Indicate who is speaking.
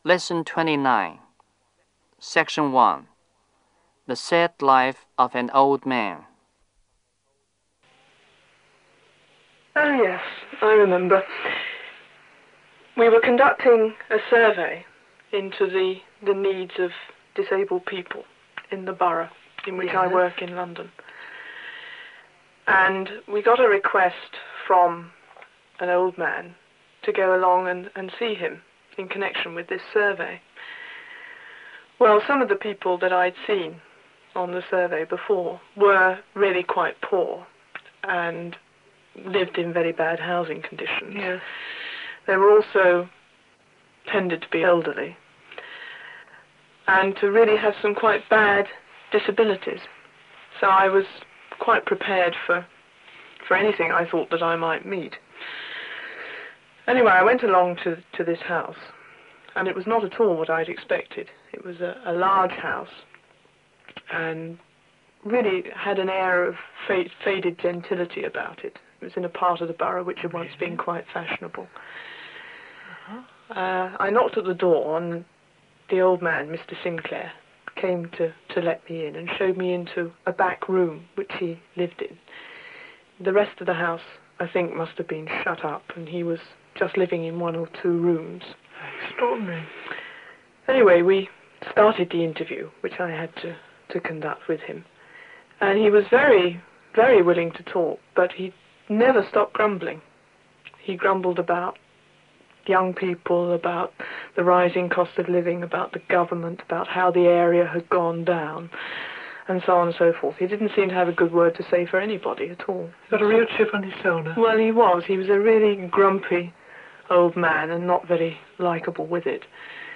Speaker 1: Lesson 29, Section 1. The Sad Life of an Old Man.
Speaker 2: Oh, yes, I remember. We were conducting a survey into the needs of disabled people in the borough in which I work in London. And we got a request from an old man to go along and see him in connection with this survey. Well, some of the people that I'd seen on the survey before were really quite poor and lived in very bad housing conditions.
Speaker 3: Yes.
Speaker 2: They were also tended to be elderly and to really have some quite bad disabilities. So I was quite prepared for anything I thought that I might meet. Anyway, I went along to this house, and it was not at all what I'd expected. It was a large house and really had an air of faded gentility about it. It was in a part of the borough which had once been quite fashionable. I knocked at the door, and the old man, Mr. Sinclair, came to let me in and showed me into a back room which he lived in. The rest of the house, I think, must have been shut up, and he was just living in one or two rooms.
Speaker 3: Extraordinary.
Speaker 2: Anyway, we started the interview, which I had to conduct with him. And he was very, very willing to talk, but he never stopped grumbling. He grumbled about young people, about the rising cost of living, about the government, about how the area had gone down, and so on and so forth. He didn't seem to have a good word to say for anybody at all.
Speaker 3: Got a real chip on his shoulder.
Speaker 2: Well, he was. He was a really grumpy old man and not very likeable with it.